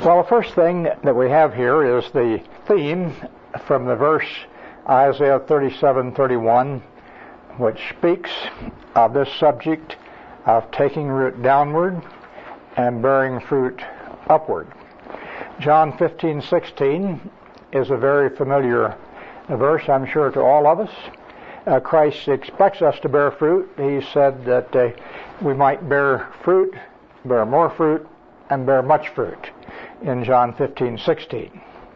Well, the first thing that we have here is the theme from the verse Isaiah 37:31, which speaks of this subject of taking root downward and bearing fruit upward. John 15:16 is a very familiar verse, I'm sure, to all of us. Christ expects us to bear fruit. He said that we might bear fruit, bear more fruit, and bear much fruit in John 15:16.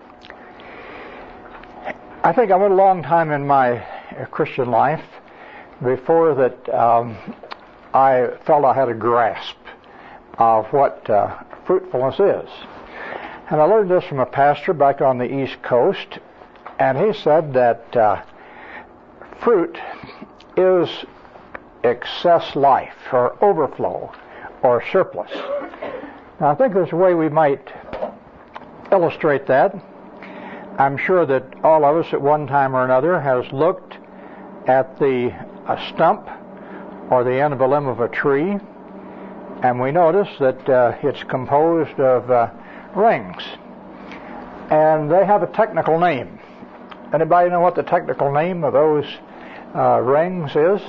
I think I went a long time in my Christian life before that I felt I had a grasp of what fruitfulness is. And I learned this from a pastor back on the East Coast, and he said that fruit is excess life, or overflow, or surplus. Now, I think there's a way we might illustrate that. I'm sure that all of us at one time or another has looked at a stump or the end of a limb of a tree, and we notice that it's composed of rings, and they have a technical name. Anybody know what the technical name of those rings is?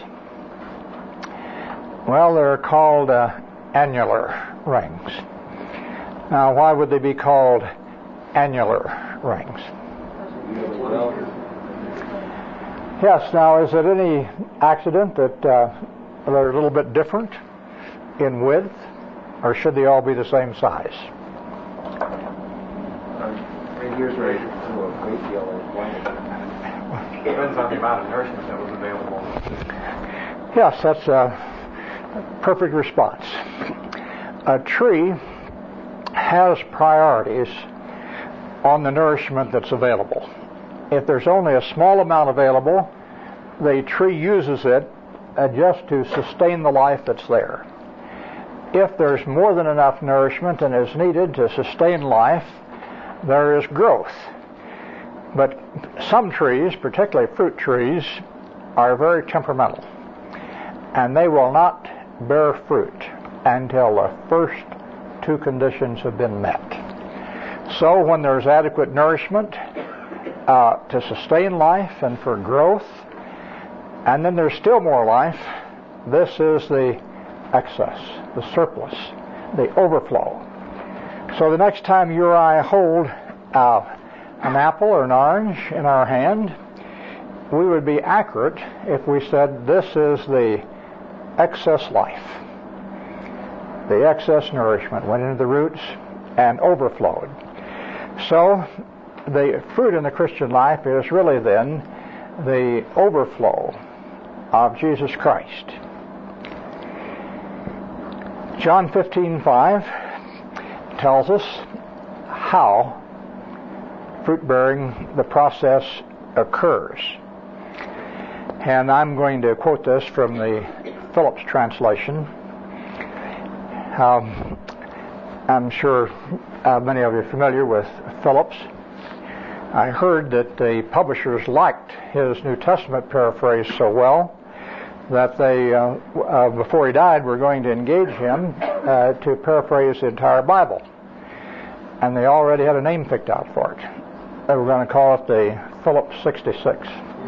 Well, they're called annular rings. Now, why would they be called annular rings? Yes, now, is it any accident that they're a little bit different in width, or should they all be the same size? Reindeers are a great deal of wonderful. Depends on the amount of nourishment that was available. Yes, that's a perfect response. A tree has priorities on the nourishment that's available. If there's only a small amount available, the tree uses it just to sustain the life that's there. If there's more than enough nourishment and is needed to sustain life, there is growth. But some trees, particularly fruit trees, are very temperamental, and they will not bear fruit until the first two conditions have been met. So when there's adequate nourishment to sustain life and for growth, and then there's still more life, this is the excess, the surplus, the overflow. So the next time you or I hold an apple or an orange in our hand, we would be accurate if we said this is the excess life. The excess nourishment went into the roots and overflowed. So the fruit in the Christian life is really then the overflow of Jesus Christ. John 15:5 tells us how fruit bearing, the process occurs. And I'm going to quote this from the Phillips translation. I'm sure many of you are familiar with Phillips. I heard that the publishers liked his New Testament paraphrase so well that they, before he died, were going to engage him to paraphrase the entire Bible. And they already had a name picked out for it. They were going to call it the Phillips 66.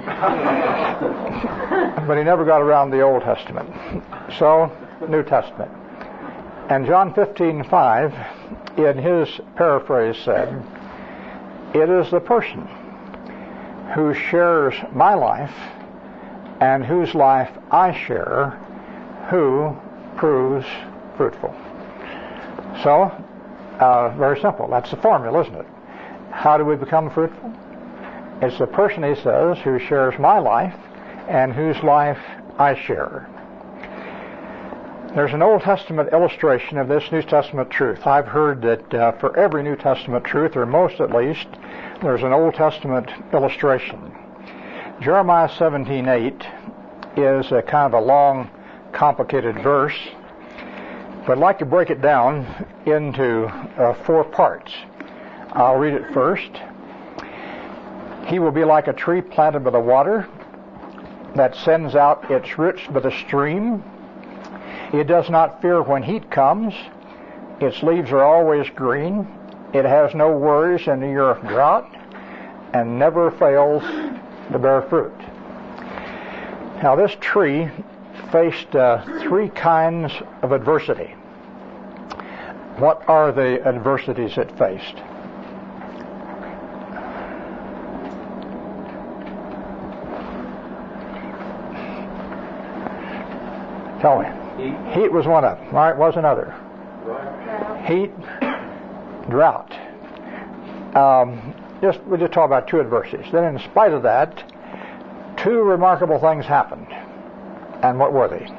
But he never got around the Old Testament. So, New Testament. And John 15:5, in his paraphrase, said, "It is the person who shares my life and whose life I share who proves fruitful." So, very simple. That's the formula, isn't it? How do we become fruitful? It's the person, he says, who shares my life and whose life I share. There's an Old Testament illustration of this New Testament truth. I've heard that for every New Testament truth, or most at least, there's an Old Testament illustration. Jeremiah 17:8 is a kind of a long, complicated verse, but I'd like to break it down into 4 parts. I'll read it first. "He will be like a tree planted by the water that sends out its roots by the stream. It does not fear when heat comes. Its leaves are always green. It has no worries in the year of drought and never fails to bear fruit. Now, this tree faced three kinds of adversity. What are the adversities it faced? Tell me. Heat was one of them. Right? Was another. Heat, drought. We just talk about two adversities. Then, in spite of that, two remarkable things happened. And what were they?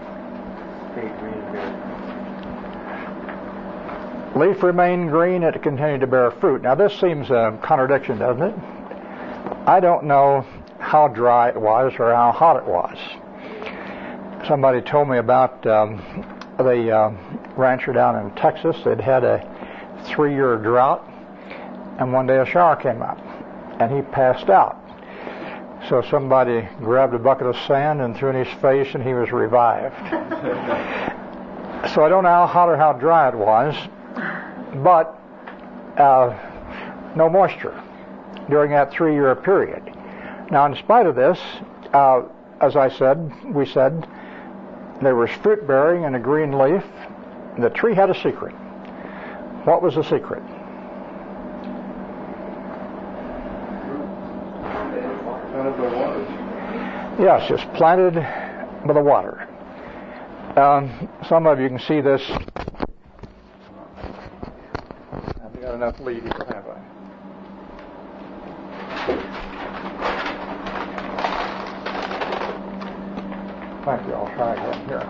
Leaf remained green, it continued to bear fruit. Now, this seems a contradiction, doesn't it? I don't know how dry it was or how hot it was. Somebody told me about the rancher down in Texas. They'd had a 3-year drought, and one day a shower came up, and he passed out. So somebody grabbed a bucket of sand and threw in his face, and he was revived. So I don't know how hot or how dry it was, but no moisture during that 3-year period. Now, in spite of this, as we said, there was fruit bearing and a green leaf. The tree had a secret. What was the secret? Yes, it's planted by the water. Some of you can see this. I've got enough lead here, have I? Thank you. I'll try again here.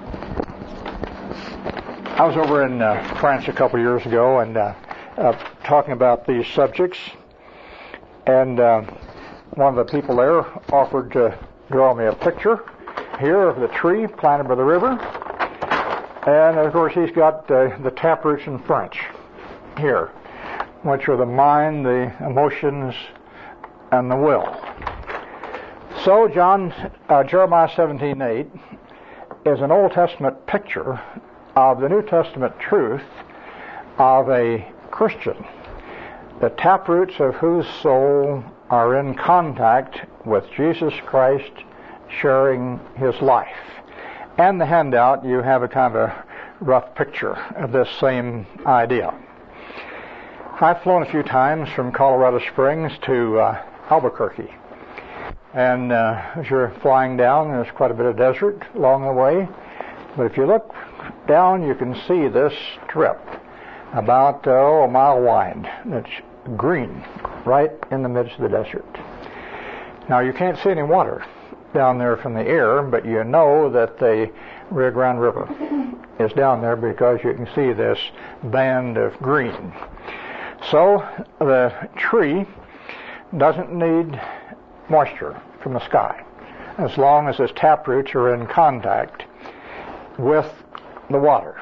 I was over in France a couple years ago and talking about these subjects, and one of the people there offered to draw me a picture here of the tree planted by the river, and of course he's got the taproots in French here, which are the mind, the emotions, and the will. So Jeremiah 17:8 is an Old Testament picture of the New Testament truth of a Christian, the taproots of whose soul are in contact with Jesus Christ, sharing his life. And the handout, you have a kind of a rough picture of this same idea. I've flown a few times from Colorado Springs to Albuquerque. And as you're flying down, there's quite a bit of desert along the way. But if you look down, you can see this strip, about a mile wide, that's green, right in the midst of the desert. Now, you can't see any water down there from the air, but you know that the Rio Grande River is down there because you can see this band of green. So the tree doesn't need moisture from the sky as long as its taproots are in contact with the water.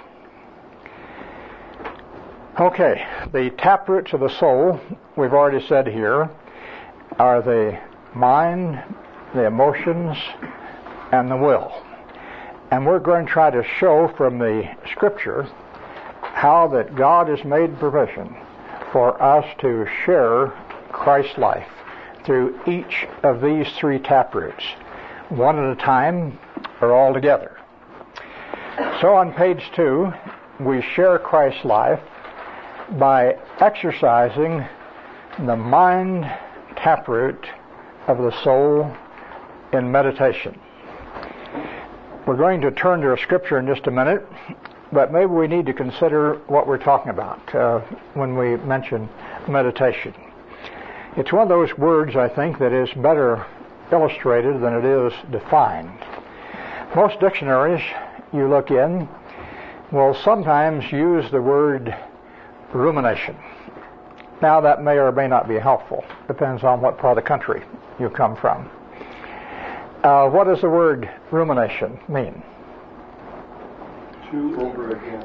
Okay, the taproots of the soul, we've already said here, are the mind, the emotions, and the will. And we're going to try to show from the Scripture how that God has made provision for us to share Christ's life through each of these three taproots, one at a time or all together. So on page 2, we share Christ's life by exercising the mind taproot of the soul in meditation. We're going to turn to a scripture in just a minute, but maybe we need to consider what we're talking about when we mention meditation. It's one of those words, I think, that is better illustrated than it is defined. Most dictionaries you look in will sometimes use the word rumination. Now, that may or may not be helpful. Depends on what part of the country you come from. What does the word rumination mean? Chew over again.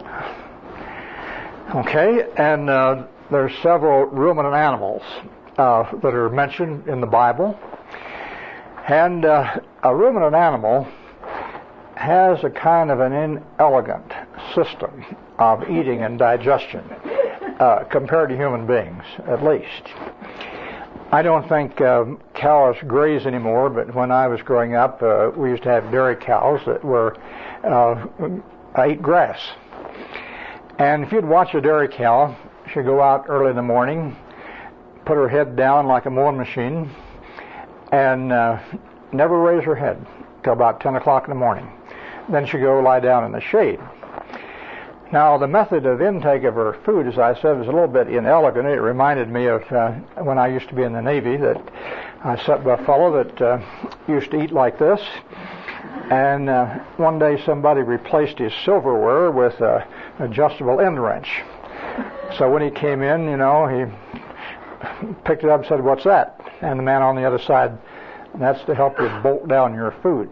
Okay, and there's several ruminant animals that are mentioned in the Bible. And a ruminant animal has a kind of an inelegant system of eating and digestion. compared to human beings, at least. I don't think cows graze anymore, but when I was growing up, we used to have dairy cows that were ate grass. And if you'd watch a dairy cow, she'd go out early in the morning, put her head down like a mowing machine, and never raise her head till about 10 o'clock in the morning. Then she'd go lie down in the shade. Now, the method of intake of her food, as I said, was a little bit inelegant. It reminded me of when I used to be in the Navy, that I sat by a fellow that used to eat like this. And one day somebody replaced his silverware with an adjustable end wrench. So when he came in, he picked it up and said, "What's that?" And the man on the other side, "That's to help you bolt down your food."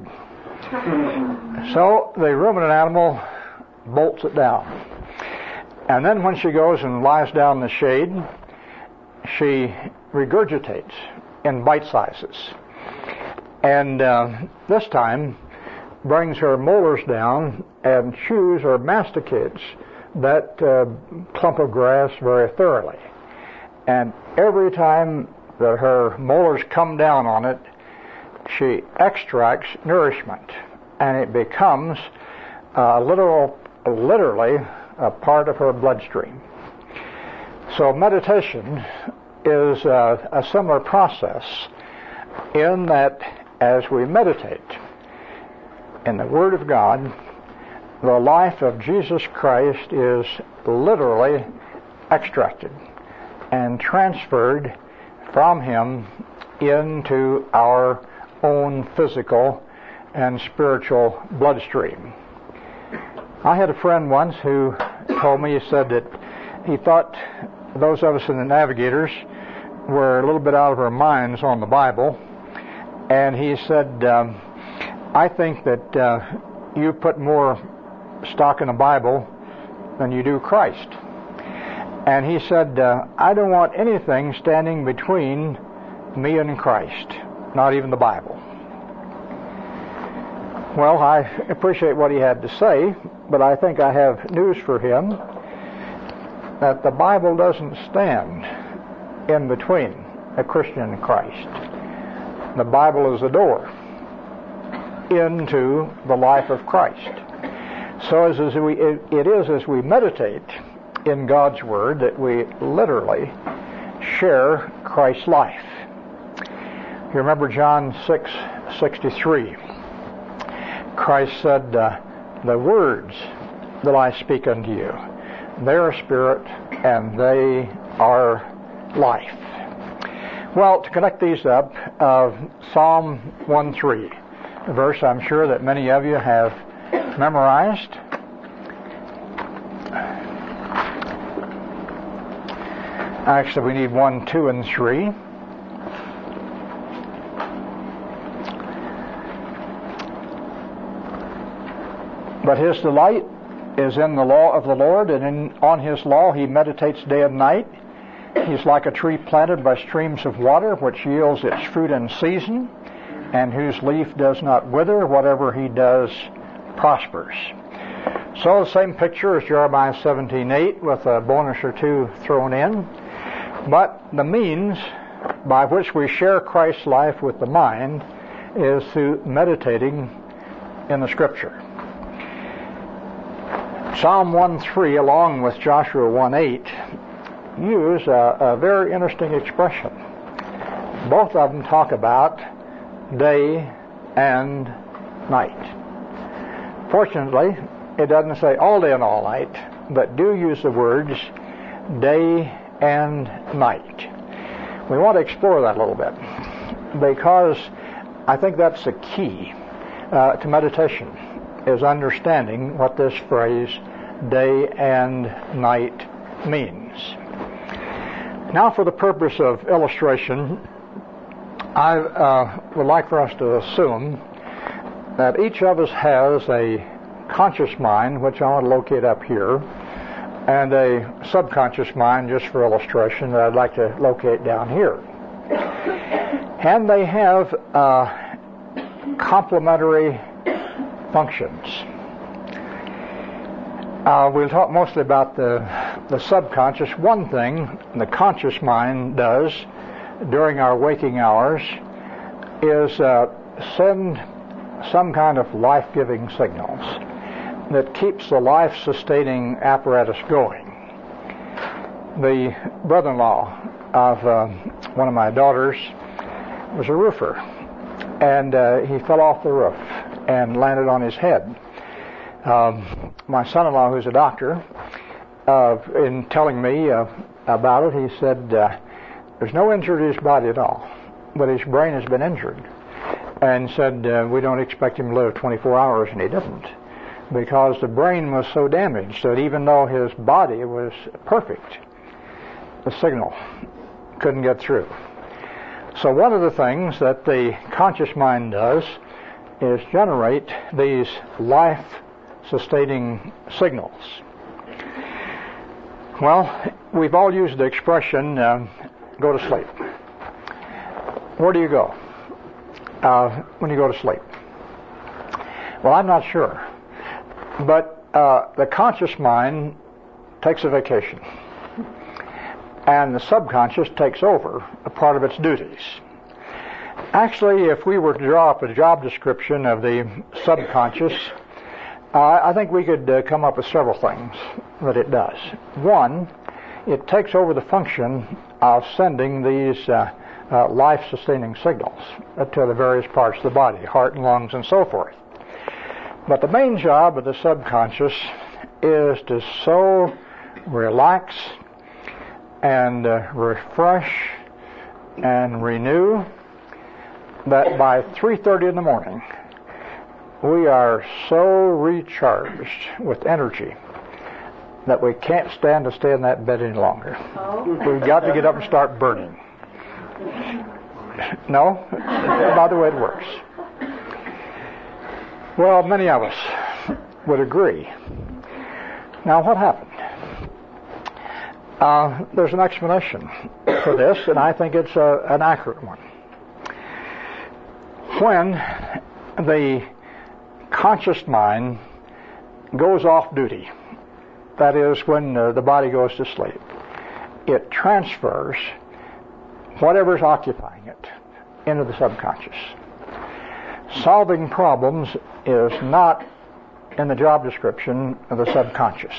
So the ruminant animal bolts it down. And then when she goes and lies down in the shade, she regurgitates in bite sizes. And this time brings her molars down and chews or masticates that clump of grass very thoroughly. And every time that her molars come down on it, she extracts nourishment, and it becomes literally a part of her bloodstream. So meditation is a similar process in that as we meditate in the Word of God, the life of Jesus Christ is literally extracted and transferred from Him into our own physical and spiritual bloodstream. I had a friend once who told me, he said that he thought those of us in the Navigators were a little bit out of our minds on the Bible. And he said, "I think that you put more stock in the Bible than you do Christ." And he said, "I don't want anything standing between me and Christ, not even the Bible." Well, I appreciate what he had to say, but I think I have news for him, that the Bible doesn't stand in between a Christian and Christ. The Bible is the door into the life of Christ. So it is as we meditate in God's Word that we literally share Christ's life. You remember John 6:63. Christ said, "The words that I speak unto you, they are spirit and they are life." Well, to connect these up, Psalm 1:3, a verse I'm sure that many of you have memorized. Actually, we need 1, 2, and 3. But his delight is in the law of the Lord, and on his law he meditates day and night. He's like a tree planted by streams of water, which yields its fruit in season, and whose leaf does not wither. Whatever he does prospers. So the same picture as Jeremiah 17:8, with a bonus or two thrown in. But the means by which we share Christ's life with the mind is through meditating in the Scripture. Psalm 1:3, along with Joshua 1:8, use a very interesting expression. Both of them talk about day and night. Fortunately, it doesn't say all day and all night, but do use the words day and night. We want to explore that a little bit, because I think that's the key to meditation, is understanding what this phrase day and night means. Now, for the purpose of illustration, I would like for us to assume that each of us has a conscious mind, which I want to locate up here, and a subconscious mind, just for illustration, that I'd like to locate down here. And they have complementary functions. We'll talk mostly about the the subconscious, one thing the conscious mind does during our waking hours is send some kind of life-giving signals that keeps the life-sustaining apparatus going. The brother-in-law of one of my daughters was a roofer, and he fell off the roof and landed on his head. My son-in-law, who's a doctor, in telling me about it, he said there's no injury to his body at all, but his brain has been injured, and said we don't expect him to live 24 hours, and he didn't, because the brain was so damaged that even though his body was perfect, the signal couldn't get through. So one of the things that the conscious mind does is generate these life-sustaining signals. Well, we've all used the expression, go to sleep. Where do you go when you go to sleep? Well, I'm not sure. But the conscious mind takes a vacation, and the subconscious takes over a part of its duties. Actually, if we were to draw up a job description of the subconscious, I think we could come up with several things that it does. One, it takes over the function of sending these life-sustaining signals to the various parts of the body, heart and lungs and so forth. But the main job of the subconscious is to so relax and refresh and renew that by 3:30 in the morning we are so recharged with energy that we can't stand to stay in that bed any longer. We've got to get up and start burning. No? Not the way it works. Well, many of us would agree. Now, what happened? There's an explanation for this, and I think it's an accurate one. When the conscious mind goes off duty, that is, when the body goes to sleep, it transfers whatever's occupying it into the subconscious. Solving problems is not in the job description of the subconscious.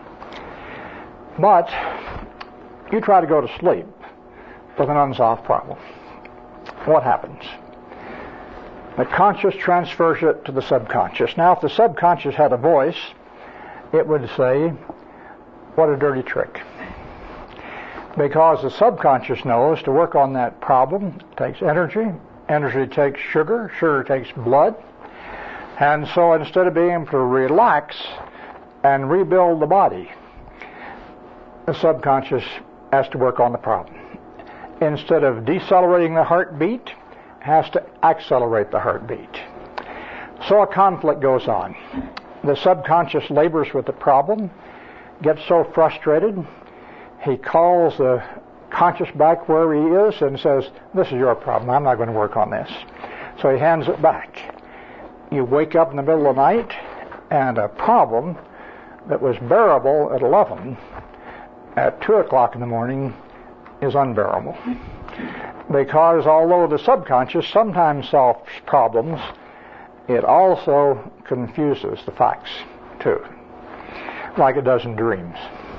But you try to go to sleep with an unsolved problem. What happens? The conscious transfers it to the subconscious. Now, if the subconscious had a voice, it would say, what a dirty trick. Because the subconscious knows to work on that problem takes energy. Energy takes sugar. Sugar takes blood. And so instead of being able to relax and rebuild the body, the subconscious has to work on the problem. Instead of decelerating the heartbeat, has to accelerate the heartbeat. So a conflict goes on. The subconscious labors with the problem, gets so frustrated, he calls the conscious back where he is and says, this is your problem, I'm not going to work on this. So he hands it back. You wake up in the middle of the night, and a problem that was bearable at 11, at 2 o'clock in the morning, is unbearable. Because although the subconscious sometimes solves problems, it also confuses the facts, too, like it does in dreams.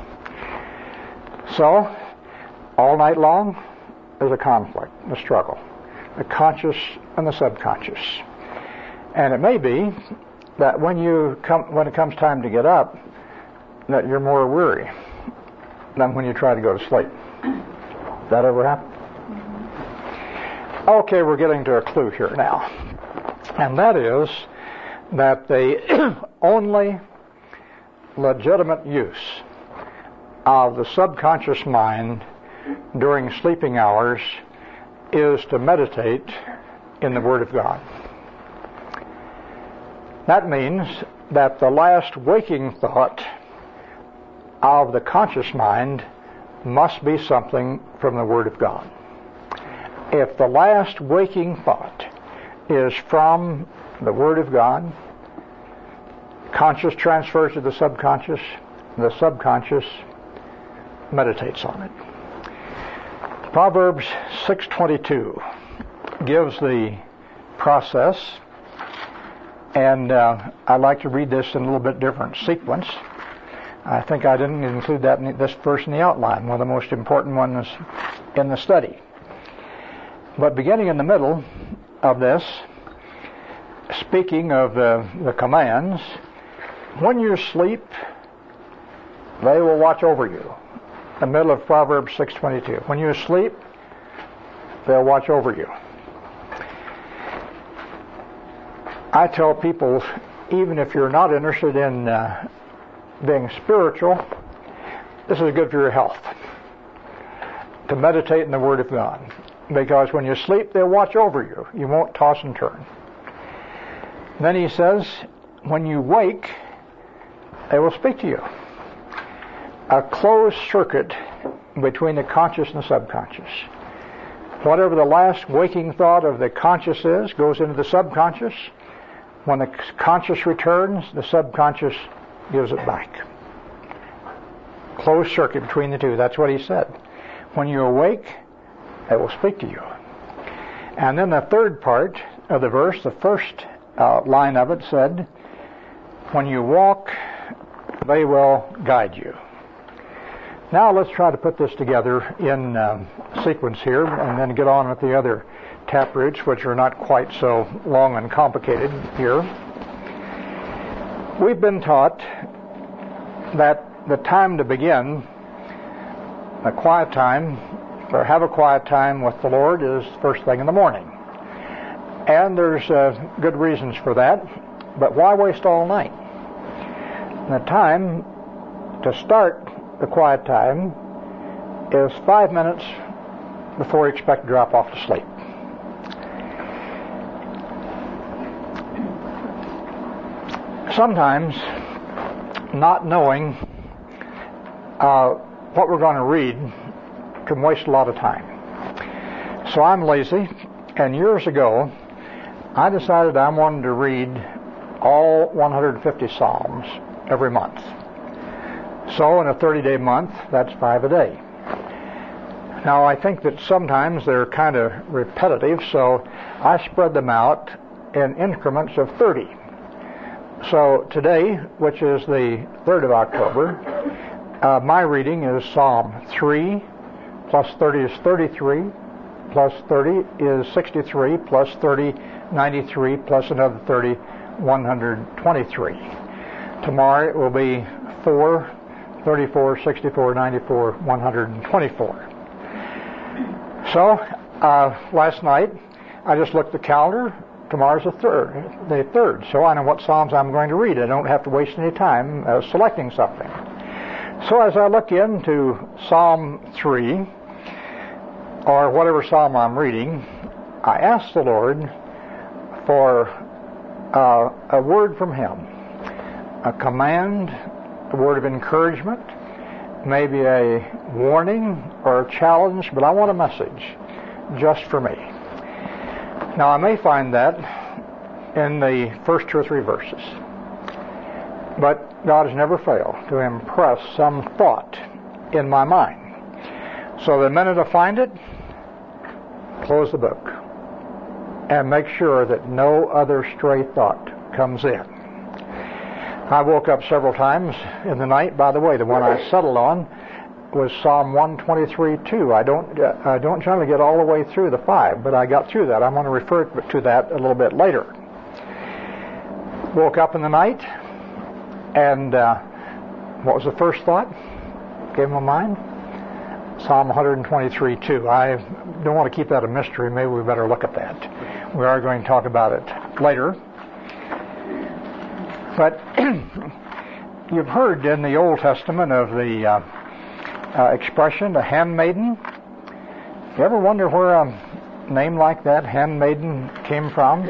So, all night long, there's a conflict, a struggle, the conscious and the subconscious. And it may be that when it comes time to get up, that you're more weary than when you try to go to sleep. Does that ever happen? Okay, we're getting to a clue here now. And that is that the only legitimate use of the subconscious mind during sleeping hours is to meditate in the Word of God. That means that the last waking thought of the conscious mind must be something from the Word of God. If the last waking thought is from the Word of God, conscious transfers to the subconscious meditates on it. Proverbs 6:22 gives the process, and I'd like to read this in a little bit different sequence. I think I didn't include this verse in the outline, one of the most important ones in the study. But beginning in the middle of this, speaking of the commands, when you sleep, they will watch over you. The middle of Proverbs 6:22. When you sleep, they'll watch over you. I tell people, even if you're not interested in being spiritual, this is good for your health, to meditate in the Word of God. Because when you sleep, they'll watch over you. You won't toss and turn. Then he says, when you wake, they will speak to you. A closed circuit between the conscious and the subconscious. Whatever the last waking thought of the conscious is, goes into the subconscious. When the conscious returns, the subconscious gives it back. Closed circuit between the two. That's what he said. When you awake, they will speak to you. And then the third part of the verse, the first line of it said, when you walk, they will guide you. Now let's try to put this together in sequence here, and then get on with the other taproots, which are not quite so long and complicated here. We've been taught that the time to begin a quiet time, or have a quiet time with the Lord, is first thing in the morning. And there's good reasons for that, but why waste all night? The time to start the quiet time is 5 minutes before you expect to drop off to sleep. Sometimes, not knowing what we're going to read can waste a lot of time. So I'm lazy, and years ago, I decided I wanted to read all 150 Psalms every month. So in a 30-day month, that's 5 a day. Now I think that sometimes they're kind of repetitive, so I spread them out in increments of 30. So today, which is the 3rd of October, my reading is Psalm 3, plus 30 is 33, plus 30 is 63, plus 30, 93, plus another 30, 123. Tomorrow it will be 4, 34, 64, 94, 124. So, last night, I just looked at the calendar. Tomorrow's the third. So I know what Psalms I'm going to read. I don't have to waste any time selecting something. So as I look into Psalm 3, or whatever Psalm I'm reading, I ask the Lord for a word from Him, a command, a word of encouragement, maybe a warning or a challenge, but I want a message just for me. Now I may find that in the first 2 or 3 verses, but God has never failed to impress some thought in my mind. So the minute I find it, close the book and make sure that no other stray thought comes in. I woke up several times in the night. By the way, the one I settled on was Psalm 123:2. I don't generally get all the way through the 5, but I got through that. I'm going to refer to that a little bit later. Woke up in the night, and what was the first thought came to my mind? Psalm 123:2. I don't want to keep that a mystery. Maybe we better look at that. We are going to talk about it later. But you've heard in the Old Testament of the expression, the handmaiden. You ever wonder where a name like that, handmaiden, came from?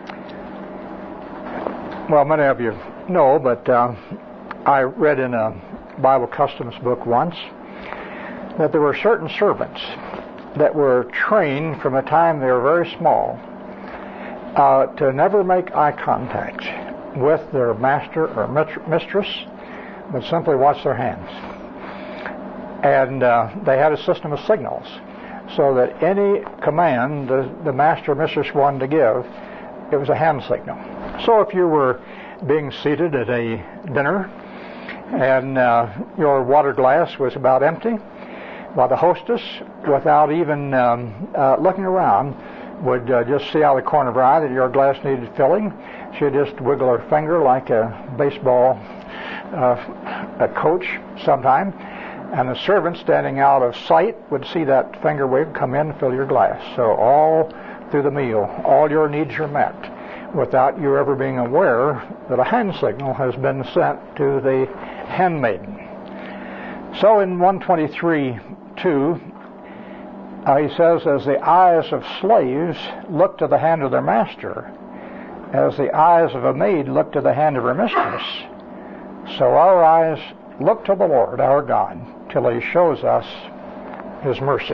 Well, many of you know, but I read in a Bible Customs book once that there were certain servants that were trained from the time they were very small to never make eye contact with their master or mistress, but simply watch their hands. And they had a system of signals, so that any command the master or mistress wanted to give, it was a hand signal. So if you were being seated at a dinner and your water glass was about empty, well, the hostess, without even looking around, would just see out of the corner of her eye that your glass needed filling. She'd just wiggle her finger like a baseball a coach sometime, and the servant standing out of sight would see that finger wig come in and fill your glass. So all through the meal, all your needs are met without you ever being aware that a hand signal has been sent to the handmaiden. So in 123:2, he says, as the eyes of slaves look to the hand of their master, as the eyes of a maid look to the hand of her mistress, so our eyes look to the Lord our God till He shows us His mercy.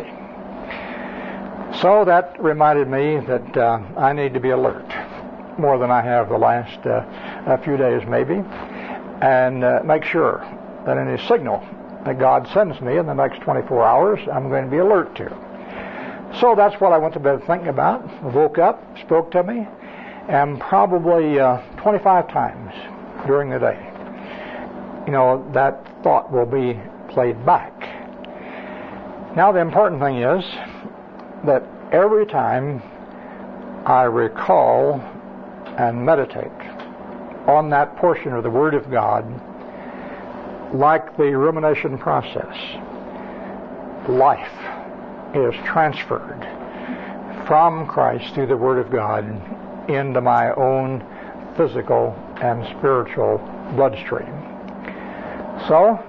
So that reminded me that I need to be alert more than I have the last a few days maybe, and make sure that any signal that God sends me in the next 24 hours, I'm going to be alert to. So that's what I went to bed thinking about. I woke up, spoke to me, and probably 25 times during the day, that thought will be played back. Now the important thing is that every time I recall and meditate on that portion of the Word of God, like the rumination process, life is transferred from Christ through the Word of God into my own physical and spiritual bloodstream. So,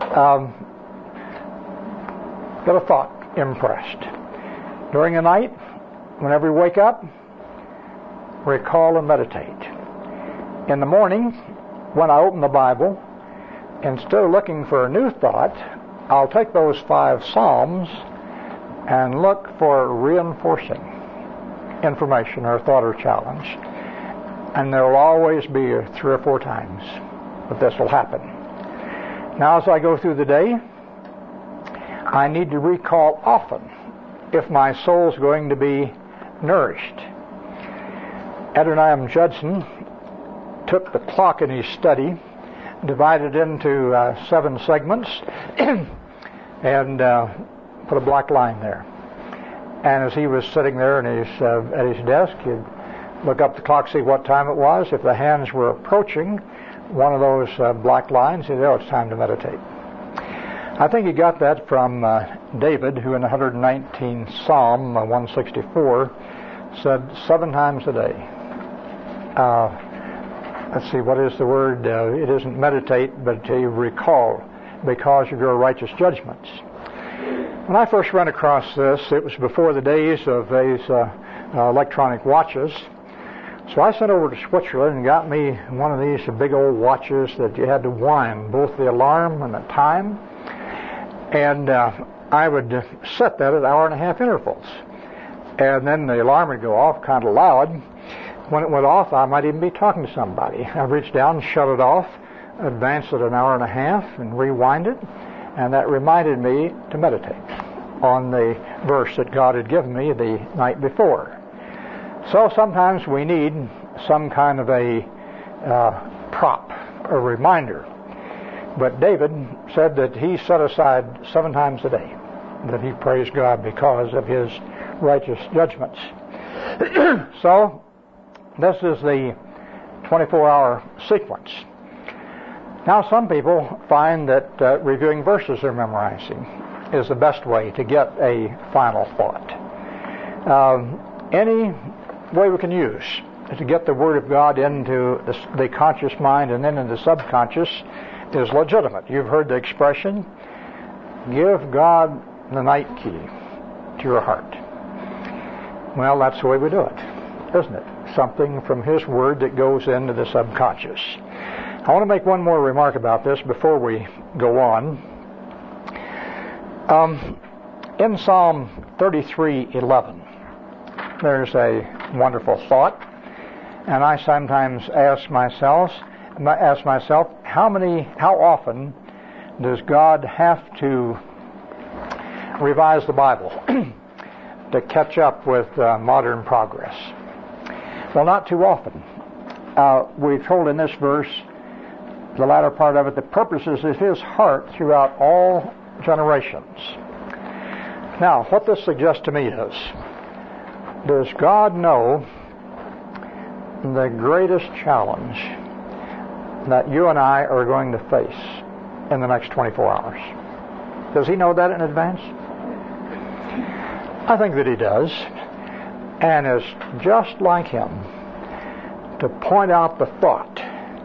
get a thought impressed. During the night, whenever you wake up, recall and meditate. In the morning, when I open the Bible, instead of looking for a new thought, I'll take those 5 Psalms and look for reinforcing information or thought or challenge. And there will always be 3 or 4 times that this will happen. Now, as I go through the day, I need to recall often if my soul's going to be nourished. Adoniram Judson took the clock in his study, divided into 7 segments, and put a black line there. And as he was sitting there at his desk, he'd look up the clock, see what time it was. If the hands were approaching one of those black lines, he'd say, oh, it's time to meditate. I think he got that from David, who in 119 Psalm 164 said 7 times a day. Let's see, what is the word? It isn't meditate, but you recall because of your righteous judgments. When I first ran across this, it was before the days of these electronic watches. So I sent over to Switzerland and got me one of these big old watches that you had to wind both the alarm and the time. And I would set that at hour-and-a-half intervals. And then the alarm would go off kind of loud. When it went off, I might even be talking to somebody. I reached down, shut it off, advanced it an hour-and-a-half, and rewind it. And that reminded me to meditate on the verse that God had given me the night before. So sometimes we need some kind of a prop, a reminder. But David said that he set aside 7 times a day that he praised God because of his righteous judgments. So this is the 24-hour sequence. Now some people find that reviewing verses or memorizing is the best way to get a final thought. Any way we can use to get the Word of God into the conscious mind and then into the subconscious is legitimate. You've heard the expression, give God the night key to your heart. Well, that's the way we do it, isn't it? Something from His Word that goes into the subconscious. I want to make one more remark about this before we go on. In Psalm 33:11, there's a wonderful thought, and I sometimes ask myself, how often does God have to revise the Bible to catch up with modern progress? Well, not too often. We're told in this verse, the latter part of it, the purposes of His heart throughout all generations. Now, what this suggests to me is, does God know the greatest challenge that you and I are going to face in the next 24 hours? Does He know that in advance? I think that He does. And it's just like Him to point out the thought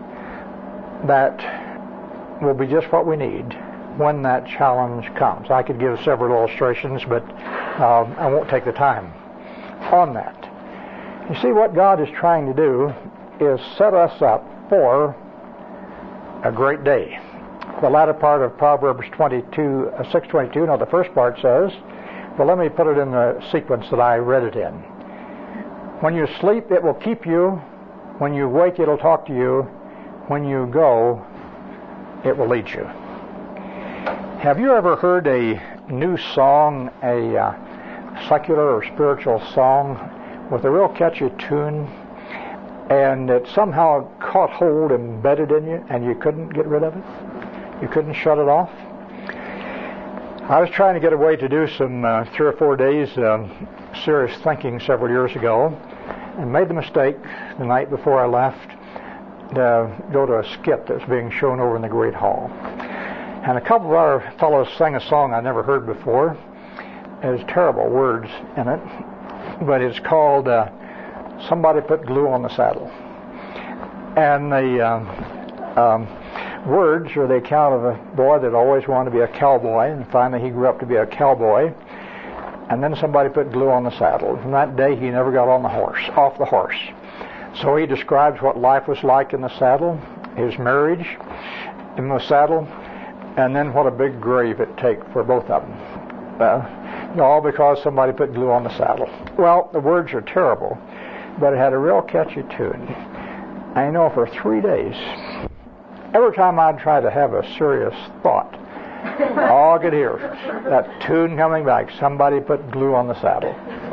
that will be just what we need when that challenge comes. I could give several illustrations, but I won't take the time on that. You see, what God is trying to do is set us up for a great day. The latter part of Proverbs 6:22, the first part says, well, let me put it in the sequence that I read it in. When you sleep, it will keep you. When you wake, it'll talk to you. When you go, it will lead you. Have you ever heard a new song, a secular or spiritual song with a real catchy tune, and it somehow caught hold, embedded in you, and you couldn't get rid of it? You couldn't shut it off? I was trying to get away to do some 3 or 4 days serious thinking several years ago, and made the mistake the night before I left to go to a skit that was being shown over in the Great Hall. And a couple of our fellows sang a song I never heard before. There's terrible words in it, but it's called Somebody Put Glue on the Saddle. And the words are the account of a boy that always wanted to be a cowboy, and finally he grew up to be a cowboy, and then somebody put glue on the saddle. From that day he never got off the horse. So he describes what life was like in the saddle, his marriage in the saddle, and then what a big grave it take for both of them. All because somebody put glue on the saddle. Well, the words are terrible, but it had a real catchy tune. I know for 3 days, every time I'd try to have a serious thought, all I could hear that tune coming back, somebody put glue on the saddle.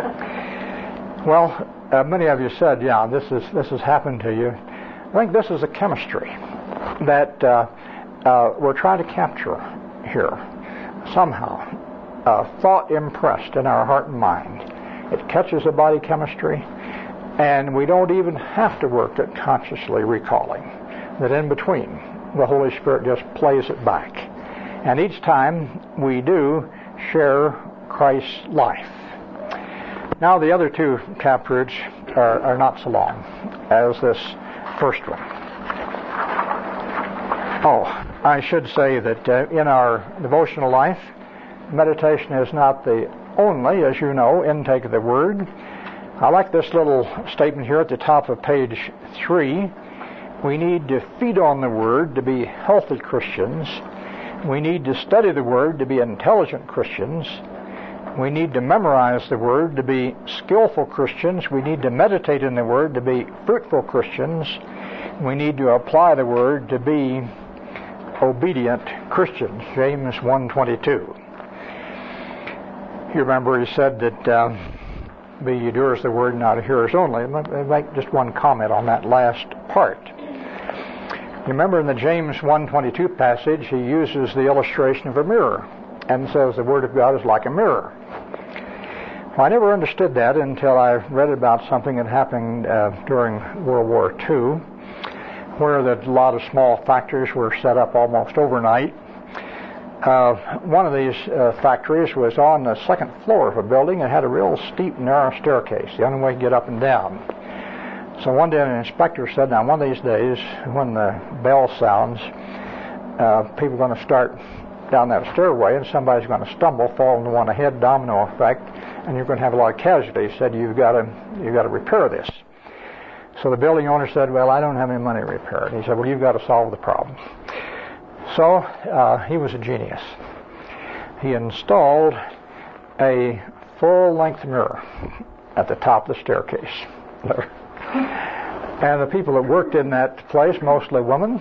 Well, many of you said, yeah, this has happened to you. I think this is a chemistry that we're trying to capture here somehow. Thought impressed in our heart and mind. It catches the body chemistry, and we don't even have to work at consciously recalling. That in between, the Holy Spirit just plays it back. And each time we do share Christ's life. Now the other 2 taproots are not so long as this first one. Oh, I should say that in our devotional life, meditation is not the only, as you know, intake of the Word. I like this little statement here at the top of page 3. We need to feed on the Word to be healthy Christians. We need to study the Word to be intelligent Christians. We need to memorize the Word to be skillful Christians. We need to meditate in the Word to be fruitful Christians. We need to apply the Word to be obedient Christians. James 1:22. You remember he said that be ye doers of the Word, not hearers only. Let me make just one comment on that last part. You remember in the James 1:22 passage, he uses the illustration of a mirror and says the Word of God is like a mirror. Well, I never understood that until I read about something that happened during World War II, where a lot of small factories were set up almost overnight. One of these factories was on the second floor of a building and had a real steep, narrow staircase, the only way to get up and down. So one day an inspector said, now one of these days, when the bell sounds, people are going to start down that stairway and somebody's going to stumble, fall into one ahead, domino effect, and you're going to have a lot of casualties. He said, you've got to repair this. So the building owner said, well, I don't have any money to repair it. He said, well, you've got to solve the problem. So he was a genius. He installed a full-length mirror at the top of the staircase. And the people that worked in that place, mostly women,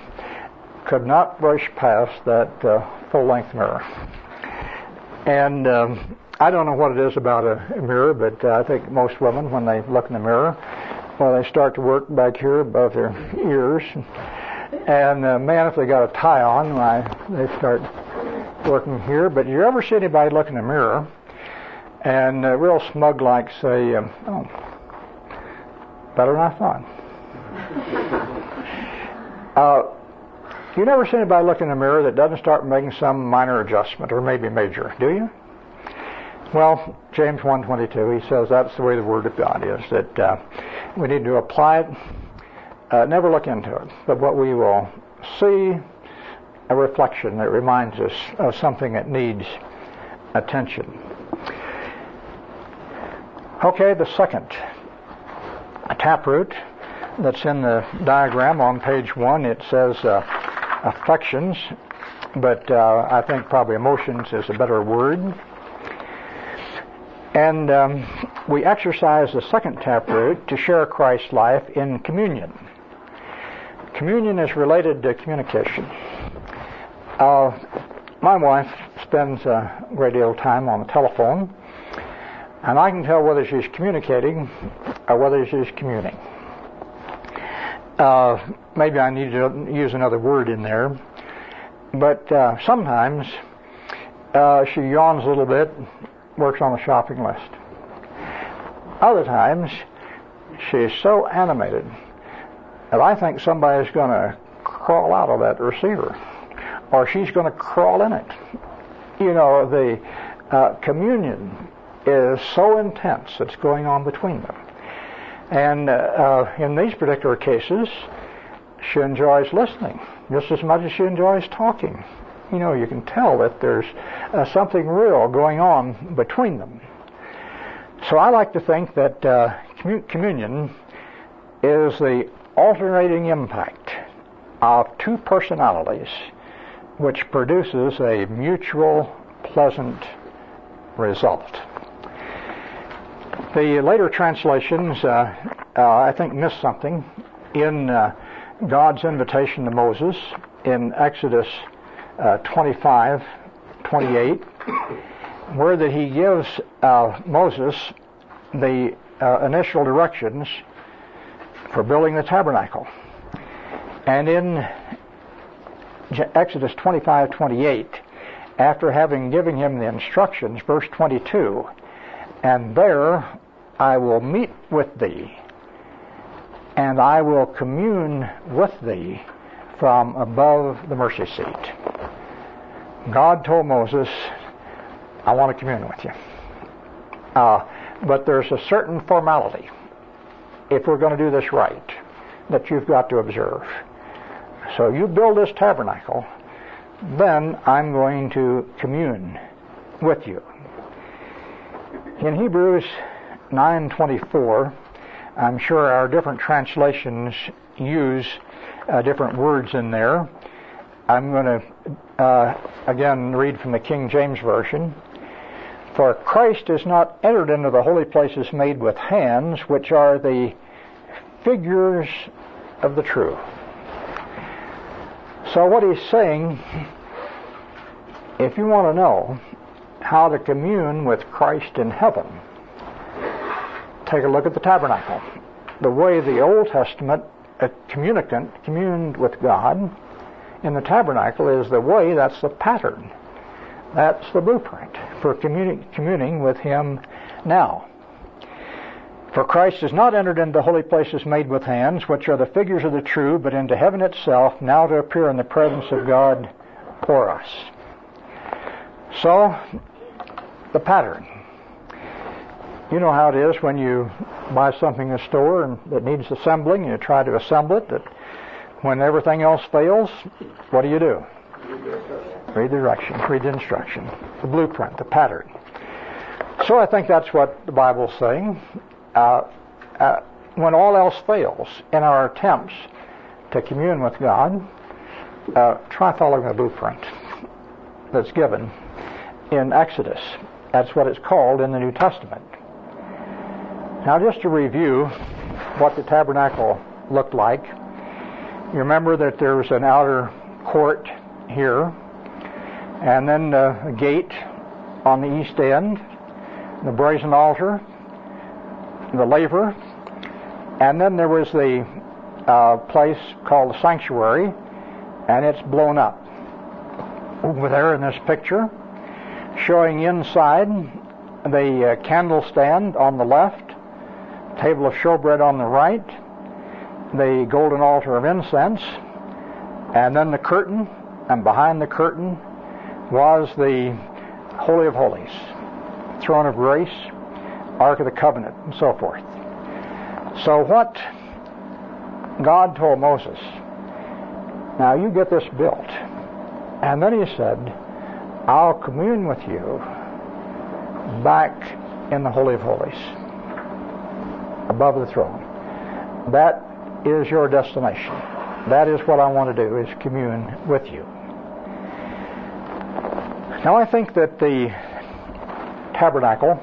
could not brush past that full-length mirror. And I don't know what it is about a mirror, but I think most women, when they look in the mirror, well, they start to work back here above their ears. And men, if they got a tie on, they start working here. But you ever see anybody look in the mirror and real smug like say, oh, better than I thought. You never see anybody look in the mirror that doesn't start making some minor adjustment, or maybe major, do you? Well, James 1:22, he says that's the way the Word of God is, that we need to apply it, never look into it, but what we will see, a reflection that reminds us of something that needs attention. Okay, the second taproot that's in the diagram on page 1, it says affections, but I think probably emotions is a better word. And we exercise the second taproot to share Christ's life in communion. Communion is related to communication. My wife spends a great deal of time on the telephone, and I can tell whether she's communicating or whether she's communing. Maybe I need to use another word in there, but sometimes she yawns a little bit, works on the shopping list. Other times, she's so animated that I think somebody's going to crawl out of that receiver, or she's going to crawl in it. You know, the communion is so intense that's going on between them. And in these particular cases, she enjoys listening just as much as she enjoys talking. You know, you can tell that there's something real going on between them. So I like to think that communion is the alternating impact of two personalities which produces a mutual, pleasant result. The later translations, I think, miss something in God's invitation to Moses in Exodus 25:28, where that he gives Moses the initial directions for building the tabernacle. And in Exodus 25:28, after having given him the instructions, verse 22, and there I will meet with thee, and I will commune with thee from above the mercy seat. God told Moses, I want to commune with you. But there's a certain formality, if we're going to do this right, that you've got to observe. So you build this tabernacle, then I'm going to commune with you. In Hebrews 9:24, I'm sure our different translations use different words in there. I'm going to again read from the King James Version. For Christ is not entered into the holy places made with hands, which are the figures of the true. So what he's saying, if you want to know how to commune with Christ in heaven, take a look at the tabernacle. The way the Old Testament communicant communed with God in the tabernacle is the way, that's the pattern. That's the blueprint for communing with Him now. For Christ has not entered into holy places made with hands, which are the figures of the true, but into heaven itself, now to appear in the presence of God for us. So, the pattern. You know how it is when you buy something in a store and that needs assembling, and you try to assemble it, that when everything else fails, what do? Read the directions, read the instruction, the blueprint, the pattern. So I think that's what the Bible's saying. When all else fails in our attempts to commune with God, try following the blueprint that's given in Exodus. That's what it's called in the New Testament. Now, just to review what the tabernacle looked like, you remember that there was an outer court here, and then a gate on the east end, the brazen altar, the laver, and then there was the place called the sanctuary, and it's blown up. Over there in this picture, showing inside the candle stand on the left, table of showbread on the right, the golden altar of incense, and then the curtain, and behind the curtain was the Holy of Holies, throne of grace, Ark of the Covenant, and so forth. So what God told Moses, now you get this built, and then he said, I'll commune with you back in the Holy of Holies, above the throne. That is your destination. That is what I want to do, is commune with you. Now I think that the tabernacle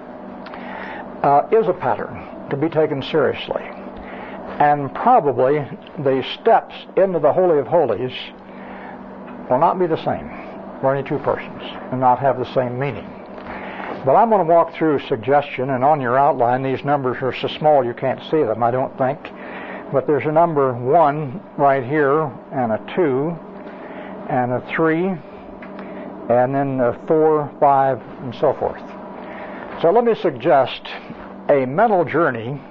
is a pattern to be taken seriously. And probably the steps into the Holy of Holies will not be the same for any two persons and not have the same meaning. But I'm going to walk through suggestion, and on your outline these numbers are so small you can't see them, I don't think. But there's a number 1 right here, and a 2, and a 3, and then a 4, 5, and so forth. So let me suggest a mental journey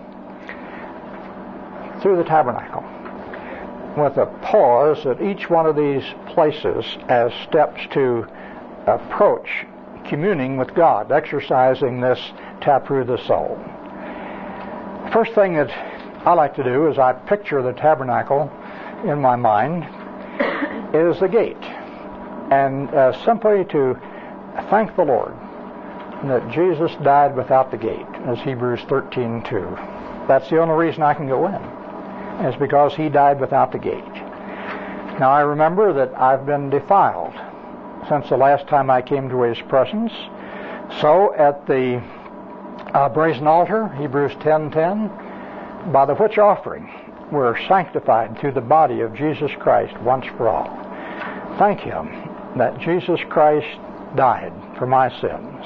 through the tabernacle with a pause at each one of these places as steps to approach communing with God, exercising this taproot of the soul. First thing that I like to do is I picture the tabernacle in my mind is the gate, and simply to thank the Lord that Jesus died without the gate, as Hebrews 13:2. That's the only reason I can go in, is because he died without the gate. Now I remember that I've been defiled since the last time I came to his presence. So at the brazen altar, Hebrews 10:10, by the which offering we're sanctified through the body of Jesus Christ once for all. Thank him that Jesus Christ died for my sins.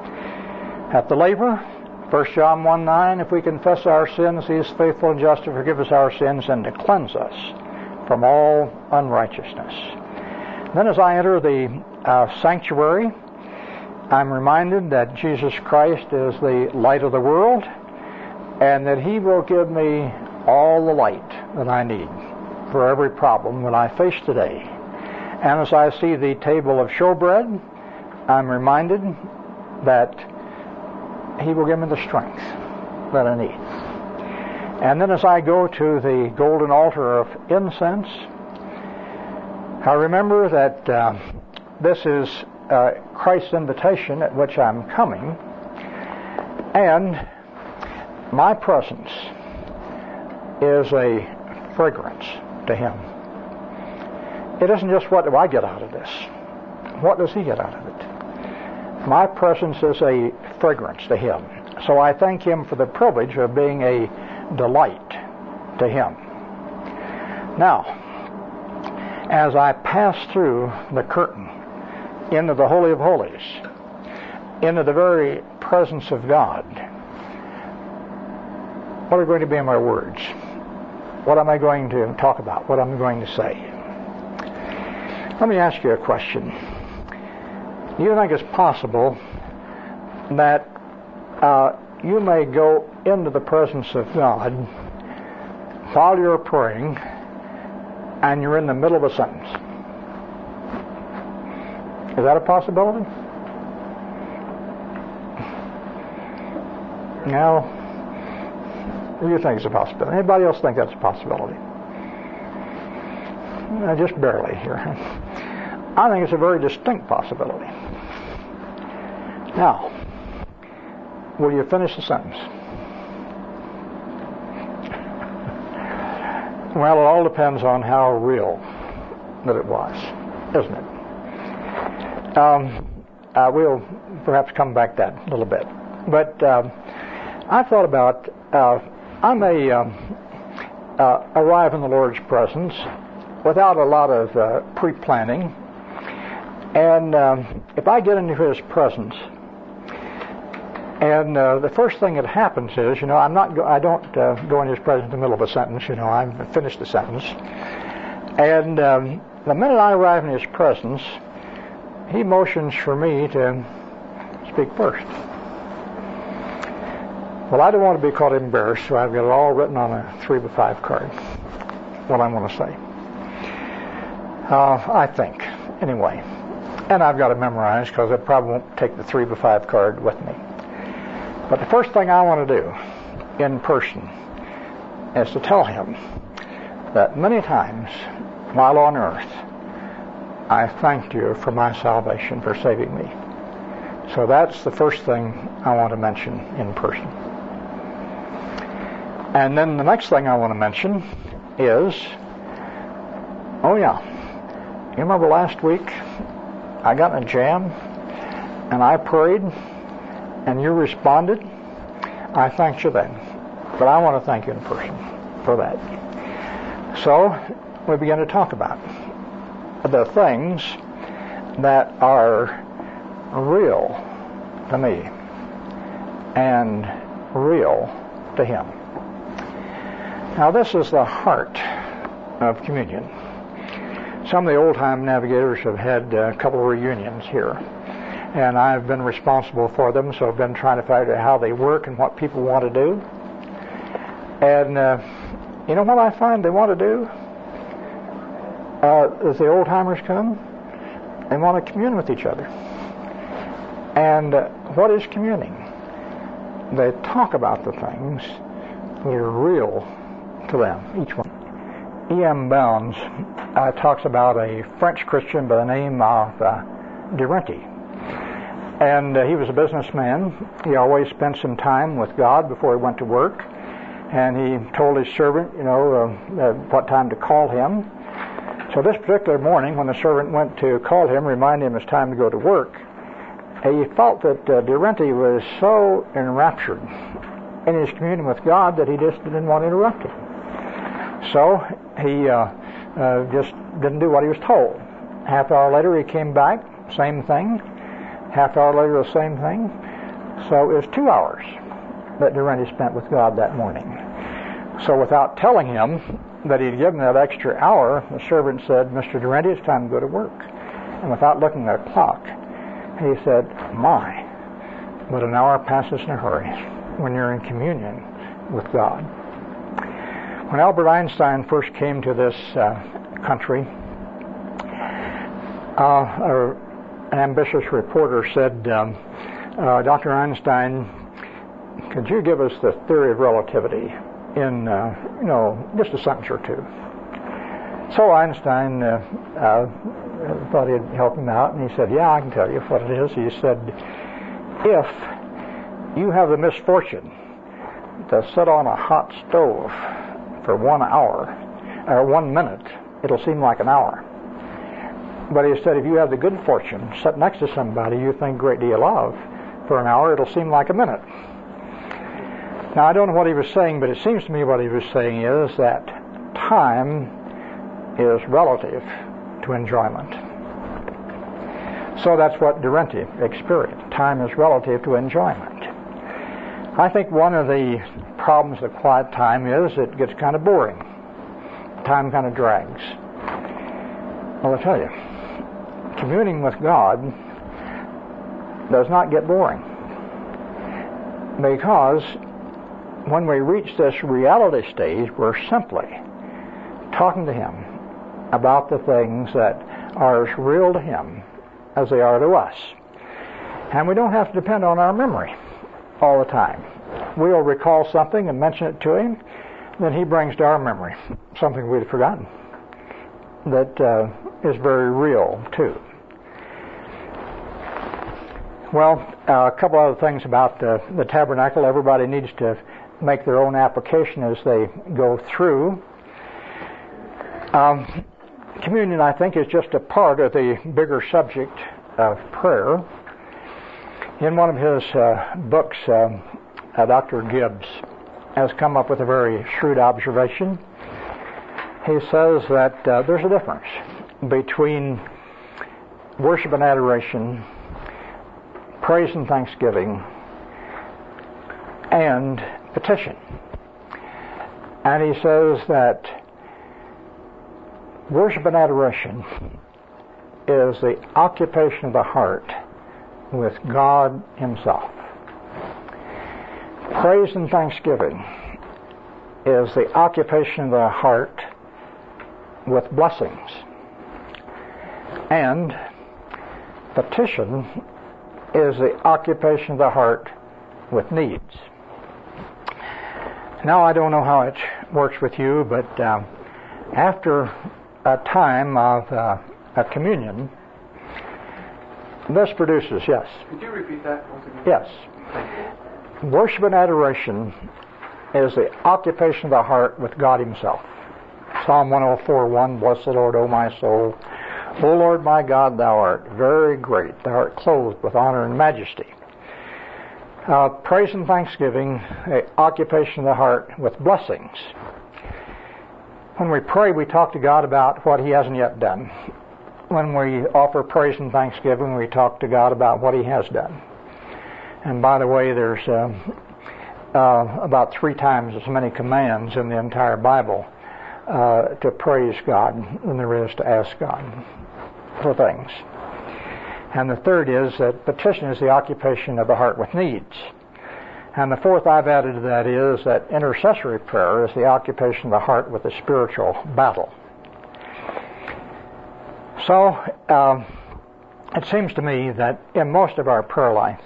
At the laver, 1 John 1:9, if we confess our sins, he is faithful and just to forgive us our sins and to cleanse us from all unrighteousness. Then as I enter the sanctuary, I'm reminded that Jesus Christ is the light of the world, and that he will give me all the light that I need for every problem that I face today. And as I see the table of showbread, I'm reminded that he will give me the strength that I need. And then as I go to the golden altar of incense, I remember that this is Christ's invitation at which I'm coming, and my presence is a fragrance to him. It isn't just what do I get out of this. What does he get out of it? My presence is a fragrance to him. So I thank him for the privilege of being a delight to him. Now, as I pass through the curtain into the Holy of Holies, into the very presence of God, what are going to be my words? What am I going to talk about? What am I going to say? Let me ask you a question. Do you think it's possible that you may go into the presence of God while you're praying and you're in the middle of a sentence? Is that a possibility? No. Do you think it's a possibility? Anybody else think that's a possibility? Just barely here. I think it's a very distinct possibility. Now, will you finish the sentence? Well, it all depends on how real that it was, isn't it? We'll perhaps come back to that a little bit. But I thought about, I may arrive in the Lord's presence without a lot of pre-planning. And if I get into his presence, And the first thing that happens is, I don't go in his presence in the middle of a sentence. I've finished the sentence. And the minute I arrive in his presence, he motions for me to speak first. Well, I don't want to be caught embarrassed, so I've got it all written on a 3x5 card, what I want to say. I think, anyway. And I've got it memorized because I probably won't take the 3x5 card with me. But the first thing I want to do in person is to tell him that many times while on earth, I thanked you for my salvation, for saving me. So that's the first thing I want to mention in person. And then the next thing I want to mention is, you remember last week I got in a jam and I prayed and you responded? I thanked you then. But I want to thank you in person for that. So we began to talk about the things that are real to me and real to him. Now this is the heart of communion. Some of the old-time navigators have had a couple of reunions here, and I've been responsible for them, so I've been trying to figure out how they work and what people want to do. And you know what I find they want to do? As the old-timers come, they want to commune with each other. And what is communing? They talk about the things that are real to them, each one. E.M. Bounds talks about a French Christian by the name of de Renty. And he was a businessman. He always spent some time with God before he went to work. And he told his servant, what time to call him. So this particular morning, when the servant went to call him, remind him it's time to go to work, he felt that de Renty was so enraptured in his communion with God that he just didn't want to interrupt him. So he just didn't do what he was told. Half hour later he came back, same thing. Half hour later the same thing. So it was 2 hours that de Renty spent with God that morning. So without telling him that he'd given that extra hour, the servant said, Mr. de Renty, it's time to go to work. And without looking at a clock, he said, my, but an hour passes in a hurry when you're in communion with God. When Albert Einstein first came to this country, an ambitious reporter said, Dr. Einstein, could you give us the theory of relativity in, just a sentence or two? So Einstein thought he'd help him out, and he said, yeah, I can tell you what it is. He said, if you have the misfortune to sit on a hot stove for 1 hour, or 1 minute, it'll seem like an hour. But he said, if you have the good fortune to sit next to somebody you think a great deal of for an hour, it'll seem like a minute. Now, I don't know what he was saying, but it seems to me what he was saying is that time is relative to enjoyment. So that's what de Renty experienced. Time is relative to enjoyment. I think one of the problems of quiet time is it gets kind of boring. Time kind of drags. Well, I'll tell you, communing with God does not get boring. Because when we reach this reality stage, we're simply talking to Him about the things that are as real to Him as they are to us. And we don't have to depend on our memory all the time. We'll recall something and mention it to Him, then He brings to our memory something we'd forgotten that is very real too. Well, a couple other things about the tabernacle. Everybody needs to make their own application as they go through. Communion, I think, is just a part of the bigger subject of prayer. In one of his books, Dr. Gibbs has come up with a very shrewd observation. He says that there's a difference between worship and adoration, praise and thanksgiving, and petition. And he says that worship and adoration is the occupation of the heart with God Himself. Praise and thanksgiving is the occupation of the heart with blessings. And petition is the occupation of the heart with needs. Now, I don't know how it works with you, but after a time of communion, this produces, yes. Could you repeat that once again? Yes. Worship and adoration is the occupation of the heart with God Himself. Psalm 104:1, Bless the Lord, O my soul. O Lord my God, Thou art very great. Thou art clothed with honor and majesty. Praise and thanksgiving, the occupation of the heart with blessings. When we pray, we talk to God about what He hasn't yet done. When we offer praise and thanksgiving, we talk to God about what He has done. And by the way, there's about 3 times as many commands in the entire Bible to praise God than there is to ask God for things. And the third is that petition is the occupation of the heart with needs. And the fourth I've added to that is that intercessory prayer is the occupation of the heart with a spiritual battle. So, it seems to me that in most of our prayer life,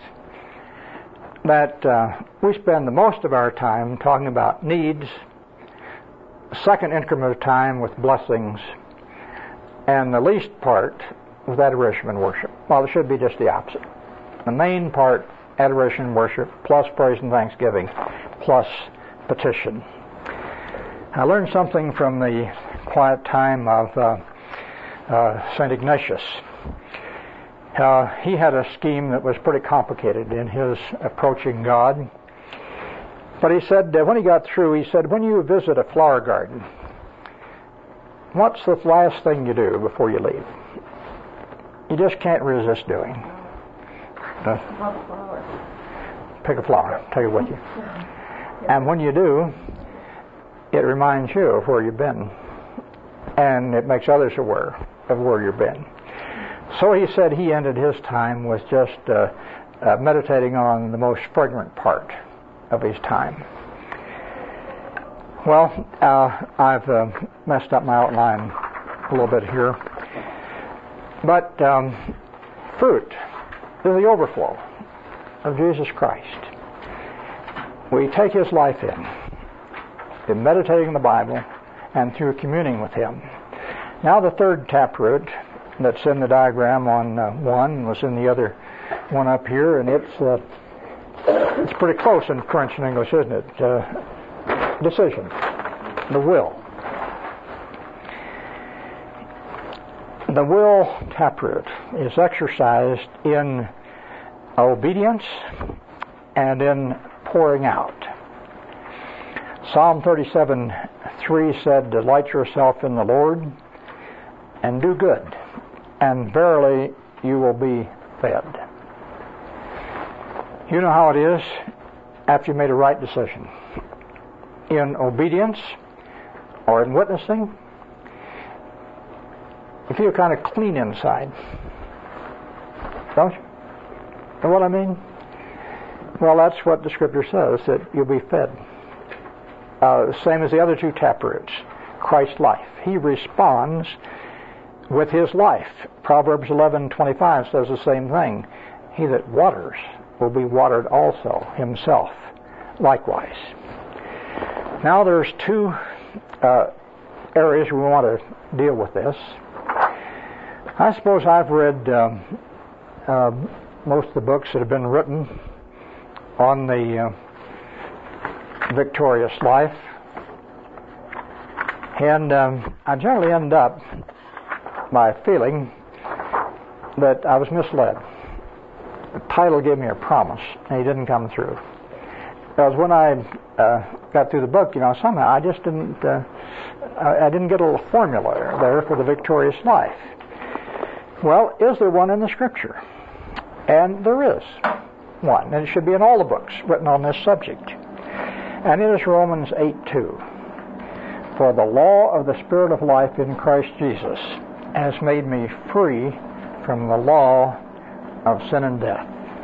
that we spend the most of our time talking about needs, second increment of time with blessings, and the least part with adoration and worship. Well, it should be just the opposite. The main part, adoration and worship, plus praise and thanksgiving, plus petition. I learned something from the quiet time of St. Ignatius. He had a scheme that was pretty complicated in his approaching God. But he said, when he got through, he said, when you visit a flower garden, what's the last thing you do before you leave? You just can't resist doing. Pick a flower, take it with you. And when you do, it reminds you of where you've been. And it makes others aware of where you've been. So he said he ended his time with just meditating on the most fragrant part of his time. Well, I've messed up my outline a little bit here. But fruit is the overflow of Jesus Christ. We take His life in meditating on the Bible and through communing with Him. Now the third taproot that's in the diagram on one was in the other one up here, and it's pretty close in French and English, isn't it? Decision, the will. The will taproot is exercised in obedience and in pouring out. Psalm 37:3 said, Delight yourself in the Lord and do good, and verily you will be fed. You know how it is after you made a right decision. In obedience or in witnessing, you feel kind of clean inside. Don't you? Know what I mean? Well, that's what the Scripture says, that you'll be fed. Same as the other two taproots. Christ's life. He responds with His life. Proverbs 11:25 says the same thing. He that waters will be watered also, himself likewise. Now there's two areas we want to deal with this. I suppose I've read most of the books that have been written on the victorious life, and I generally end up by feeling that I was misled. The title gave me a promise, and he didn't come through. Because when I got through the book, somehow I just didn't get a little formula there for the victorious life. Well, is there one in the Scripture? And there is one, and it should be in all the books written on this subject. And it is Romans 8:2. For the law of the Spirit of life in Christ Jesus has made me free from the law of sin and death.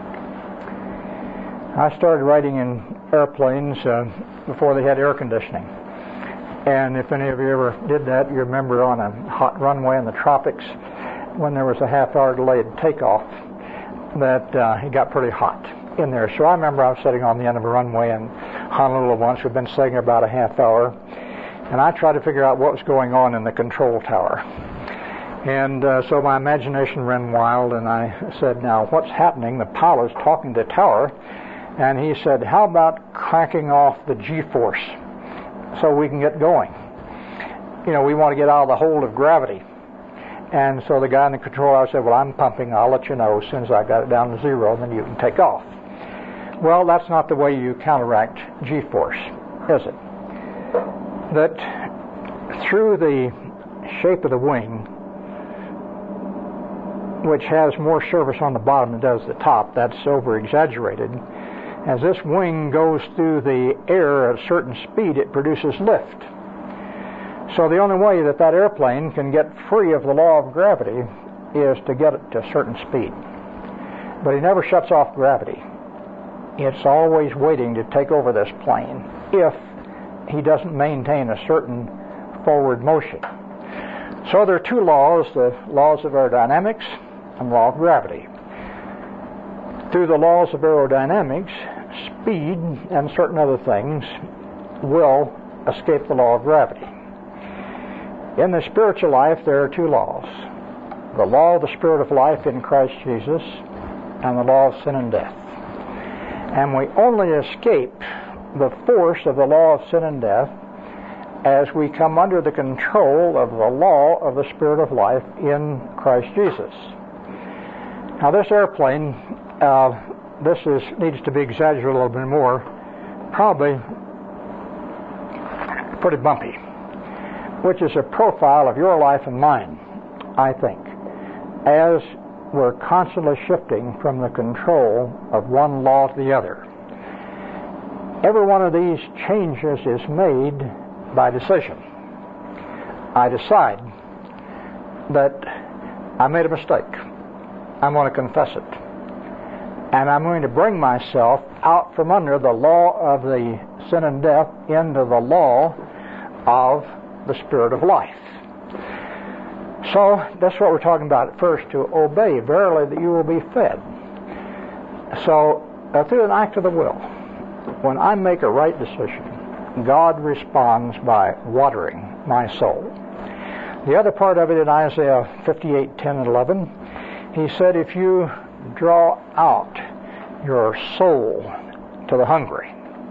I started riding in airplanes before they had air conditioning. And if any of you ever did that, you remember on a hot runway in the tropics when there was a half-hour delayed takeoff that it got pretty hot in there. So I remember I was sitting on the end of a runway in Honolulu once. We'd been sitting about a half hour. And I tried to figure out what was going on in the control tower. And so my imagination ran wild, and I said, now, what's happening? The pilot's talking to the tower, and he said, how about cranking off the G-force so we can get going? You know, we want to get out of the hold of gravity. And so the guy in the control tower said, well, I'm pumping. I'll let you know as soon as I got it down to zero, and then you can take off. Well, that's not the way you counteract G-force, is it? That through the shape of the wing, which has more surface on the bottom than does the top, that's over-exaggerated. As this wing goes through the air at a certain speed, it produces lift. So the only way that airplane can get free of the law of gravity is to get it to a certain speed. But he never shuts off gravity. It's always waiting to take over this plane if he doesn't maintain a certain forward motion. So there are two laws, the laws of aerodynamics and the law of gravity. Through the laws of aerodynamics, speed and certain other things will escape the law of gravity. In the spiritual life, there are two laws. The law of the Spirit of life in Christ Jesus and the law of sin and death. And we only escape the force of the law of sin and death as we come under the control of the law of the Spirit of life in Christ Jesus. Now this airplane, needs to be exaggerated a little bit more, probably pretty bumpy, which is a profile of your life and mine, I think, as we're constantly shifting from the control of one law to the other. Every one of these changes is made by decision. I decide that I made a mistake. I'm going to confess it. And I'm going to bring myself out from under the law of the sin and death into the law of the Spirit of life. So that's what we're talking about at first, to obey, verily that you will be fed. So through an act of the will, when I make a right decision, God responds by watering my soul. The other part of it in Isaiah 58:10 and 11, he said, if you draw out your soul to the hungry.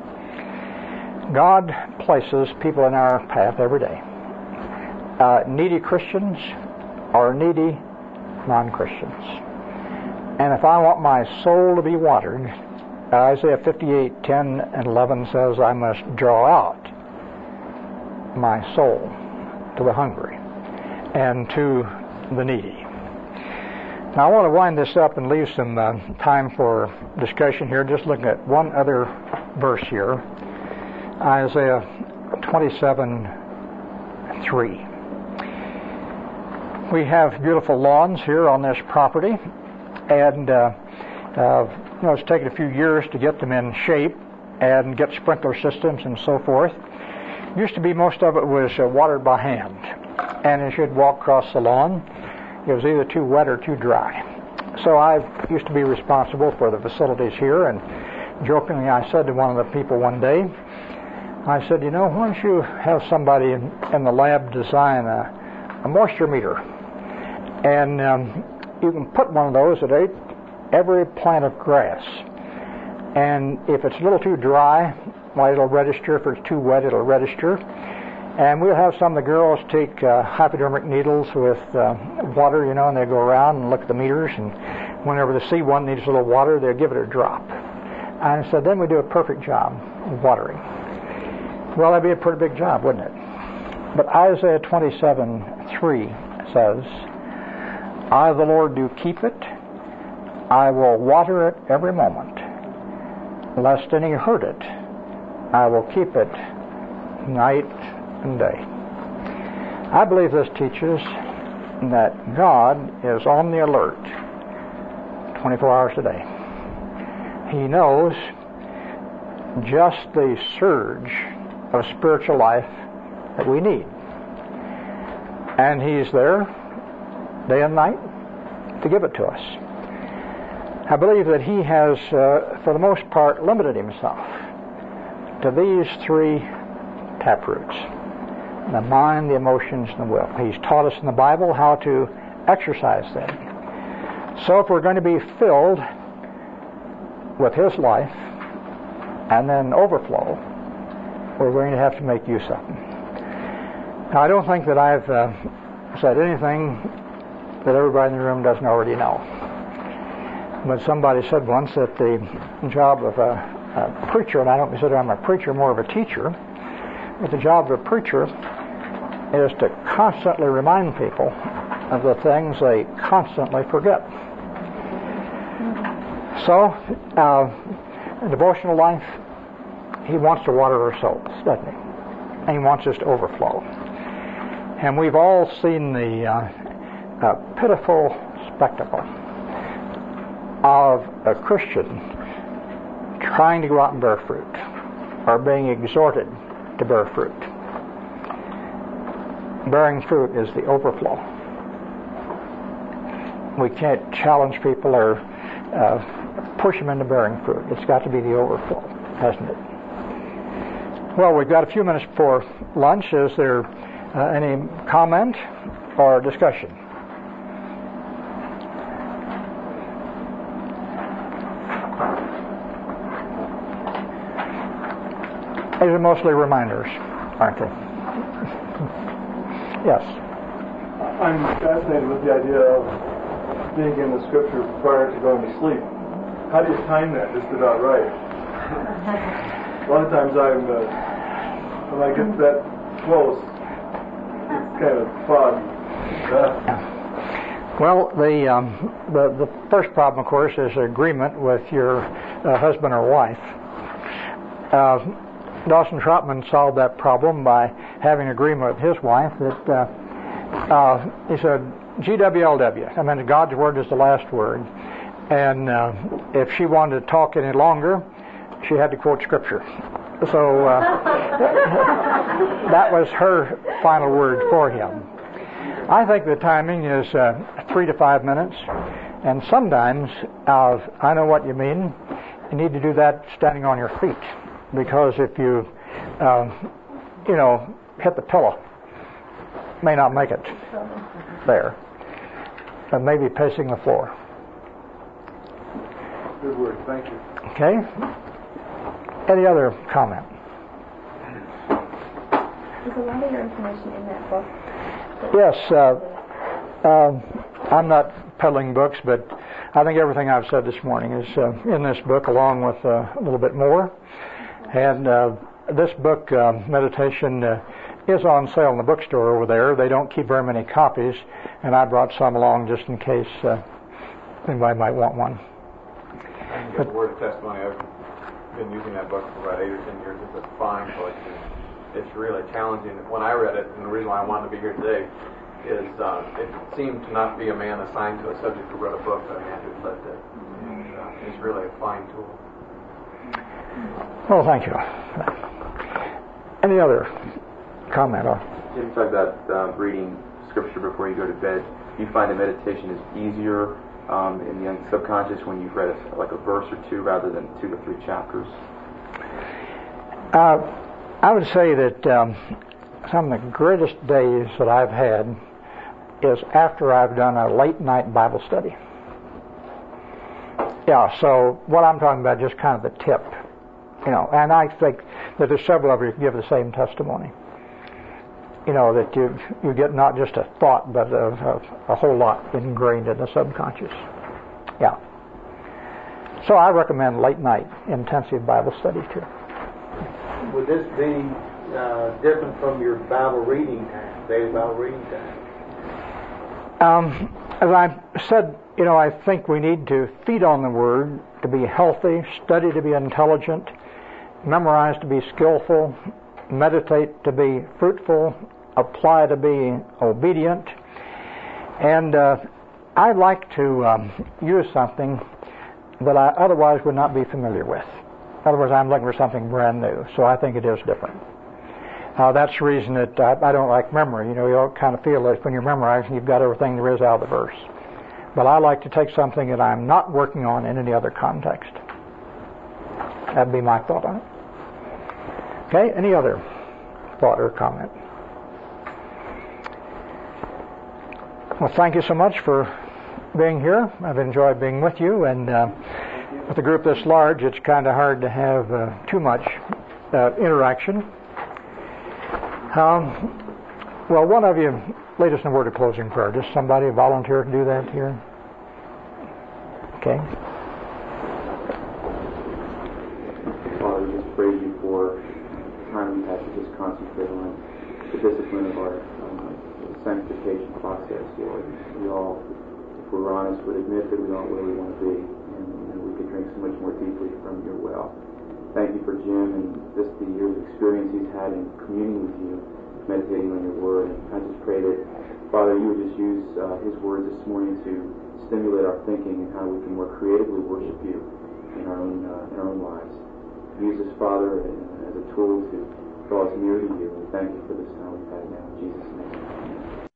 God places people in our path every day. Needy Christians or needy non-Christians. And if I want my soul to be watered, Isaiah 58:10 and 11 says I must draw out my soul to the hungry and to the needy. Now I want to wind this up and leave some time for discussion here. Just looking at one other verse here, Isaiah 27:3. We have beautiful lawns here on this property, and it's taken a few years to get them in shape and get sprinkler systems and so forth. Used to be most of it was watered by hand, and as you'd walk across the lawn, it was either too wet or too dry. So I used to be responsible for the facilities here, and jokingly I said to one of the people one day, I said, why don't you have somebody in the lab design a moisture meter? And you can put one of those at every plant of grass. And if it's a little too dry, well, it'll register. If it's too wet, it'll register. And we'll have some of the girls take hypodermic needles with water, and they go around and look at the meters, and whenever they see one needs a little water, they'll give it a drop. And so then we do a perfect job of watering. Well, that'd be a pretty big job, wouldn't it? But Isaiah 27:3 says, I, the Lord, do keep it. I will water it every moment, lest any hurt it I will keep it night and day. I believe this teaches that God is on the alert 24 hours a day. He knows just the surge of spiritual life that we need. And He's there day and night to give it to us. I believe that He has, for the most part, limited Himself to these three taproots: the mind, the emotions, and the will. He's taught us in the Bible how to exercise them. So if we're going to be filled with His life and then overflow, we're going to have to make use of them. Now, I don't think that I've said anything that everybody in the room doesn't already know. But somebody said once that the job of a preacher, and I don't consider I'm a preacher, more of a teacher, but the job of a preacher is to constantly remind people of the things they constantly forget. So, devotional life, He wants to water our souls, doesn't He? And He wants us to overflow. And we've all seen the pitiful spectacle of a Christian trying to go out and bear fruit, or being exhorted to bear fruit. Bearing fruit is the overflow. We can't challenge people or push them into bearing fruit. It's got to be the overflow, hasn't it? Well, we've got a few minutes before lunch. Is there any comment or discussion? These are mostly reminders, aren't they? Yes. I'm fascinated with the idea of being in the Scripture prior to going to sleep. How do you time that just about right? A lot of times when I get that close, it's kind of foggy. Well, the first problem, of course, is agreement with your husband or wife. Dawson Trotman solved that problem by having agreement with his wife that he said, GWLW. I mean, God's word is the last word. And if she wanted to talk any longer, she had to quote Scripture. So that was her final word for him. I think the timing is 3 to 5 minutes. And sometimes, I know what you mean, you need to do that standing on your feet. Because if you, hit the pillow, may not make it there. But maybe pacing the floor. Good word, thank you. Okay. Any other comment? Is a lot of your information in that book? Yes. I'm not peddling books, but I think everything I've said this morning is in this book, along with a little bit more. And this book, Meditation, is on sale in the bookstore over there. They don't keep very many copies, and I brought some along just in case anybody might want one. I can give a word of testimony. I've been using that book for about 8 or 10 years. It's a fine book. It's really challenging. When I read it, and the reason why I wanted to be here today, is it seemed to not be a man assigned to a subject who wrote a book, but a man who lived it. And it's really a fine tool. Oh, thank you. Any other comment? You talk about reading Scripture before you go to bed. Do you find that meditation is easier in the subconscious when you've read like a verse or two rather than 2 to 3 chapters? I would say that some of the greatest days that I've had is after I've done a late night Bible study. Yeah, so what I'm talking about is just kind of the tip. And I think that there's several of you who give the same testimony. That you get not just a thought, but a whole lot ingrained in the subconscious. Yeah. So I recommend late night intensive Bible study too. Would this be different from your Bible reading time, daily Bible reading time? As I said, I think we need to feed on the Word to be healthy, study to be intelligent, memorize to be skillful, meditate to be fruitful, apply to be obedient. And I like to use something that I otherwise would not be familiar with. In other words, I'm looking for something brand new, so I think it is different. That's the reason that I don't like memory. You all kind of feel that when you're memorizing, you've got everything there is out of the verse. But I like to take something that I'm not working on in any other context. That'd be my thought on it. Okay, any other thought or comment? Well, thank you so much for being here. I've enjoyed being with you, and with a group this large, it's kind of hard to have too much interaction. Well, one of you lead us in a word of closing prayer. Just somebody volunteer to do that here? Okay. Father, we just praise you for the time we've had to just concentrate on the discipline of our sanctification process, Lord. We all, if we're honest, would admit that we aren't where we want to be, and we could drink so much more deeply from your well. Thank you for Jim and just the years of experience he's had in communing with you, meditating on your word. And I just pray that, Father, you would just use his words this morning to stimulate our thinking and how we can more creatively worship you in our own lives. Use this, Father, as a tool to draw us near to you. And thank you for this time we've had now. In Jesus' name.